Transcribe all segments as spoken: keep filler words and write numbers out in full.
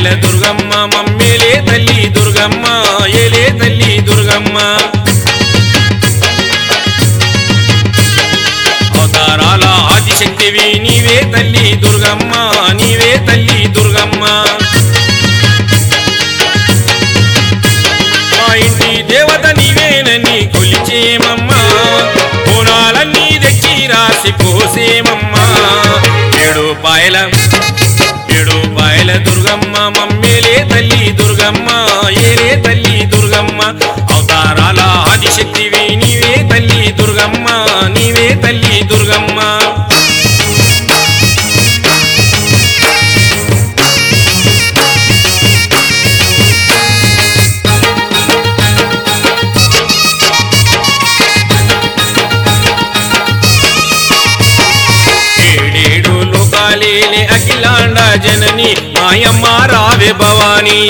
దుర్గమ్మ మమ్మేలే తల్లి దుర్గమ్మ ఏలే తల్లి దుర్గమ్మ అవతారాల ఆదిశక్తివి నీవే తల్లి దుర్గమ్మ నీవే తల్లి దుర్గమ్మ మా ఇంటి దేవత నీవేనని కొలిచేమమ్మా కోణాలన్నీ తెచ్చి రాసి పోసేమమ్మా ఏడు పాయల ఏడు పాయల దుర్గమ్మ మమ్మేలే తల్లి దుర్గమ్మ ఏలే తల్లి దుర్గమ్మ అవతారాల ఆదిశక్తివి నీవే తల్లి దుర్గమ్మ నీవే తల్లి దుర్గమ్మ ఏడేడు లోకాలేలే అఖిలాండ జనని మాయమ్మ రావే భవాని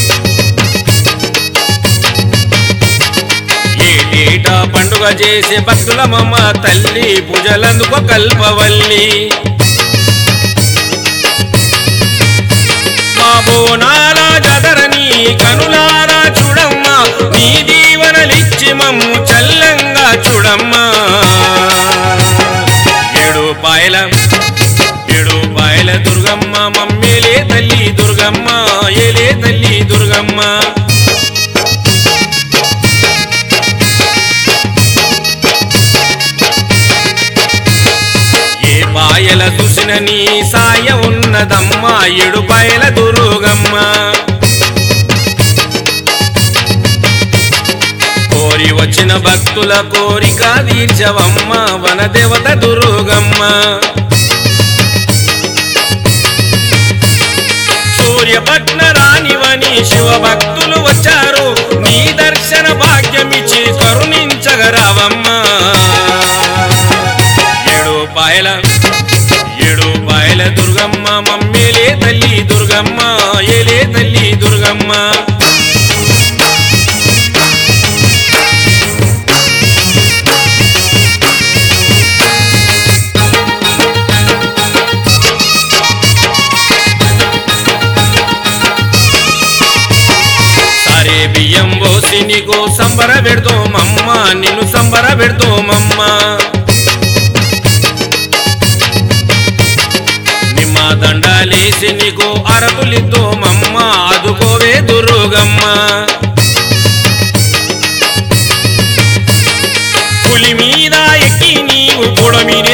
ఏటేటా పండుగ చేసే భక్తులమమ్మ తల్లి పూజలందుకో కల్పవల్లి మా బోనాల జాతరని కనులారా చూడమ్మా నీ దీవెనలిచ్చి మమ్ము చల్లంగా చూడమ్మా ఏడు పాయల ఏడు పాయల దుర్గమ్మ మమ్మేలే తల్లి దుర్గమ్మ ఏలే తల్లి దుర్గమ్మ ఏ పాయల చూసిన నీ సాయ ఉన్నదమ్మా ఏడు పాయల దుర్గమ్మ కోరి వచ్చిన భక్తుల కోరిక తీర్చవమ్మ వనదేవత దుర్గమ్మ సూర్యపట్న రానివని శివ భక్తులు వచ్చారు నీ దర్శన భాగ్యమిచ్చి కరుణించగరావమ్మా ఏడు పాయల ఏడు పాయల దుర్గమ్మ మమ్మేలే తల్లి దుర్గమ్మ ఏలే తల్లి దుర్గమ్మ బియ్యం పోసి నీకు సంబర పెడతామమ్మ నిన్ను సంబర పెడతామమ్మ నిమ్మ దండాలేసి నీకు అరకులిద్దోమమ్మ ఆదుకోవే దుర్గమ్మ పులి మీద ఎక్కి నీవు పొడమిని